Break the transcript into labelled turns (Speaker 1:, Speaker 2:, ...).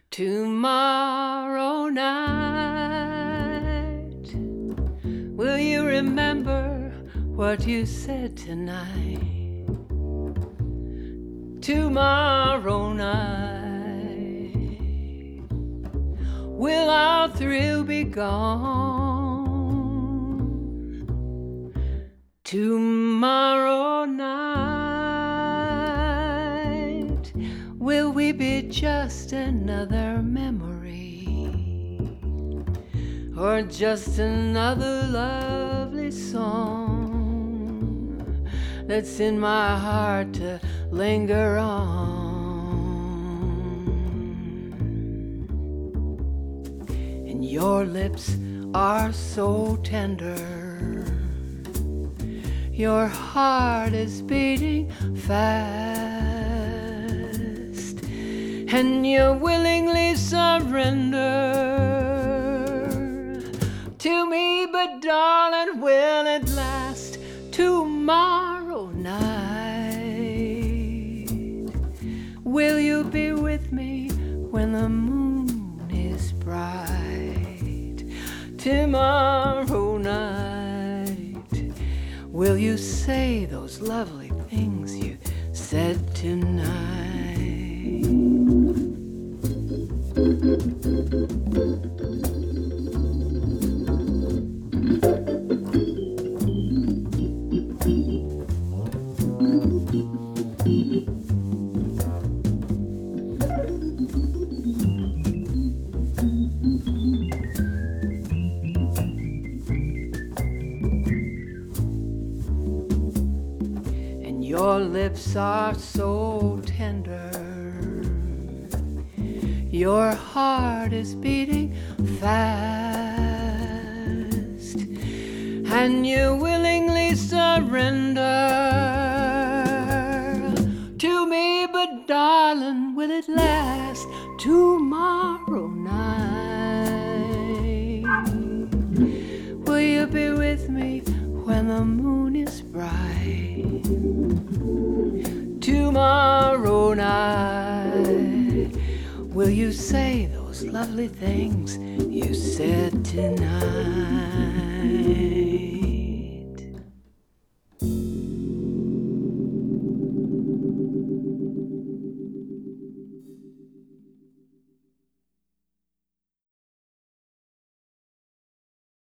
Speaker 1: Tomorrow night, will you remember what you said tonight? Tomorrow night, will our thrill be gone? Tomorrow night, will we be just another memory, or just another lovely song that's in my heart to linger on? And your lips are so tender, your heart is beating fast, and you willingly surrender to me. But darling, will it last? Tomorrow night, will you be with me when the moon is bright? Tomorrow night, will you say those lovely things you said tonight? Your lips are so tender, your heart is beating fast, and you willingly surrender to me. But darling, will it last? Tomorrow night, will you be with me when the moon is bright? Tomorrow night, will you say those lovely things you said tonight?